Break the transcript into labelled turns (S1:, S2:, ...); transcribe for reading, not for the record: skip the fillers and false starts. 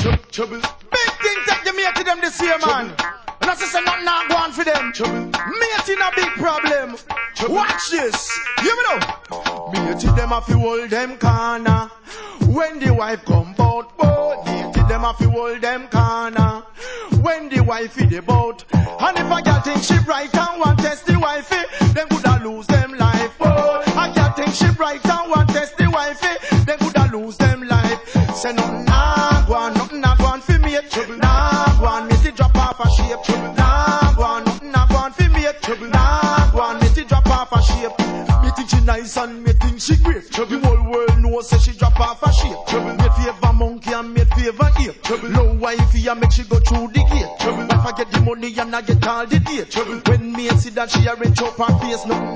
S1: Trouble. Big thing take the mate to them this year, man. And I say nothing not go on for them. Mate in a big problem. Watch this. You know. Mate them have to hold them corner. When the wife come bout, boat. Mate them have to hold them corner. When the wife in the boat. And if a girl think she right and want test the wifey, then coulda lose them life. Oh, a girl think she right and want test the wifey, then coulda lose them life. Say nothing nah go on for me. Nah go on, me see drop off a shape. Nah go on, nothing nah go on for me. Nah go on, me see drop off a shape. Me think she nice and me think she great. The whole world knows say she drop off a shape. Made favor monkey and made favor ape. Low wifey and make she go through the gate. If I get the money and I get all the date. When me see that she a rich up her face, nothing